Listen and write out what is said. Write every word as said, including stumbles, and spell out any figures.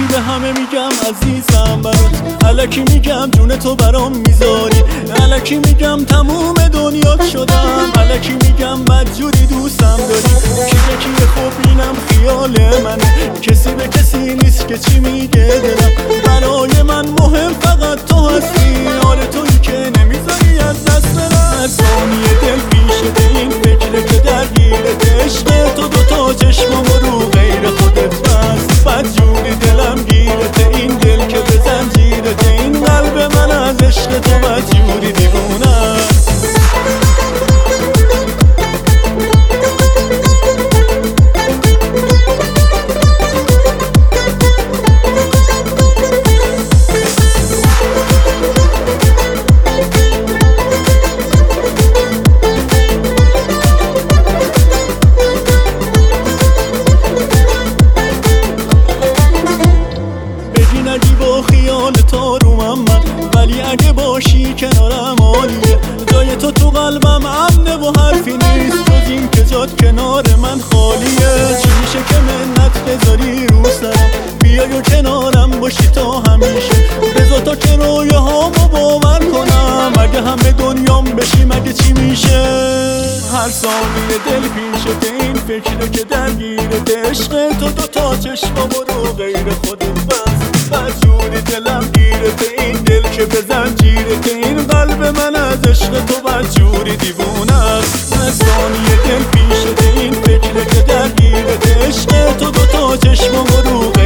الکی به همه میگم عزیزم برات، الکی میگم جون تو برام میذاری، الکی میگم تموم دنیا شدم، الکی میگم بدجوری دوستم داری. کی به کی خوب اینم خیال منه، کسی به کسی نیست که چی میگه دلم. برای من مهم فقط تو هستی، آره تویی که نمیذاری از دست برم. هر ثانیه دل پیشته این فکره که درگیرت، عشق تو دوتا چشمامو رو غیر خودت بست. بدجوری دلم گیرته این دل که به زنجیرته، این قلب من از عشق تو بدجوری دیوونه است. نگی با خیال تو رو من، ولی اگه باشی کنارم عالیه. جای تو تو قلبم امنه و حرفی نیست جز این که جات کنار من خالیه. چی میشه که منت بذاری رو سرم، بیای و کنارم باشی تا همیشه. بذار تا که رویه هامو باور کنم، اگه همه دنیام بشی مگه چی میشه. هر ثانیه دل پیشته این فکره که درگیرت، عشق تو دوتا چشمامو رو غیر خودت بست. بدجوری دلم گیرته این دل که به زنجیرته، این قلب من از عشق تو بدجوری دیوونه است. هر ثانیه دل پیشته این فکره که درگیرته، عشق تو دوتا چشمامو رو